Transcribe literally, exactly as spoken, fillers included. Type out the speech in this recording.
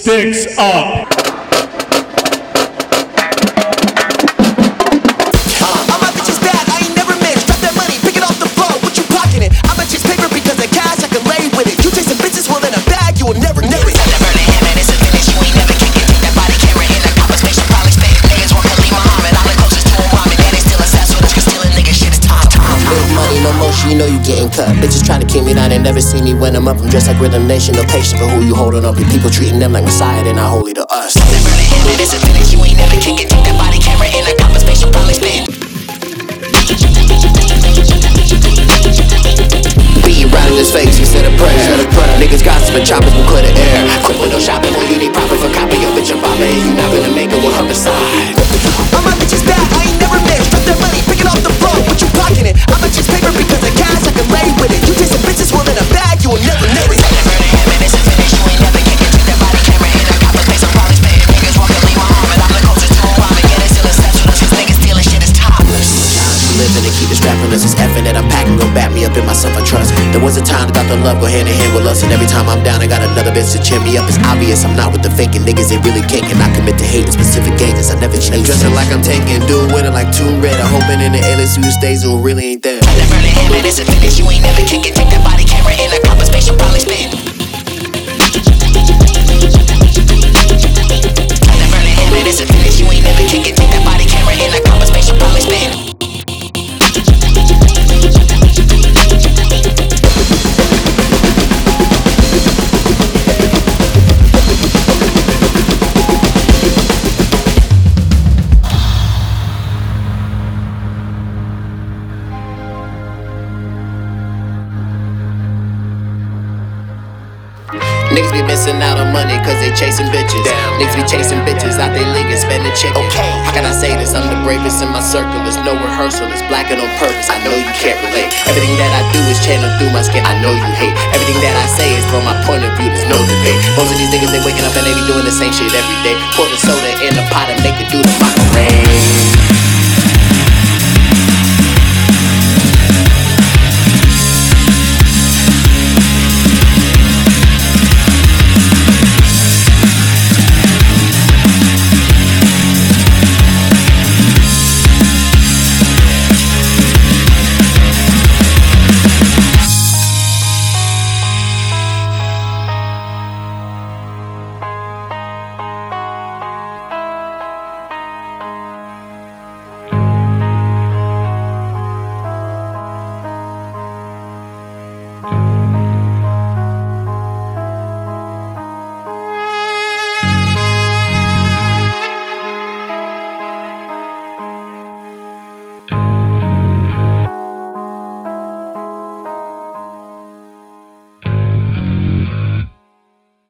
Sticks up. You know you getting cut. Bitches trying to keep me down, they never see me when I'm up. I'm dressed like Rhythm Nation, no patient for who you holding up. Your people treating them like Messiah, they're not holy to us. Never the hand, it's a finish, you ain't never kicking. Take that body camera in a copper space, you'll probably spin. Beating right in his face, he said a prayer. Niggas gossiping, choppers will clear the air. Quick window shopping, when you need profit for copy. Your bitch a bomber, and you not gonna make it with her beside. All my bitches bad, I ain't never missed. Drop that money, pick it off the floor, what you pocketing? I'm a just paper because I cash, I can lay with it. You chasing bitches well in a bag, you will never know it. Never the hand, it's a finish, you ain't never kicking. Take that body camera in a copper space, I'm probably spitting. Niggas walking Lee Muhammad, I'm the closest to a ramen. Yeah, they still exceptional, cause niggas stealing shit is topless. Living and keep it strapping us, it's effing that I'm packing, gon' back me up in myself, I trust. There was a time that the love go hand in hand with us, and every time I'm down, I got another bitch to cheer me up. It's obvious I'm not with the faking niggas, they really can't. And I commit to hating specific gauges, I never change. Dressing like I'm taking, do with it like Tomb Raider, hoping in the alias who stays who really ain't there. Never the hand, man, it's a finish, you ain't never kicking. Take that body camera in a copper space, you'll probably spin. Never the hand, man, it's a finish, you ain't never kicking. Take that body camera in a copper space, you'll probably spin. Niggas be missing out on money cause they chasing bitches. Damn. Niggas be chasing bitches out they league and spending chicken. Okay. How can I say this? I'm the bravest in my circle. There's no rehearsal, it's black and on purpose. I know you can't relate. Everything that I do is channel through my skin. I know you hate. Everything that I say is from my point of view, there's no debate. Most of these niggas, they waking up and they be doing the same shit every day. Pour the soda in the pot and make it do the microwave.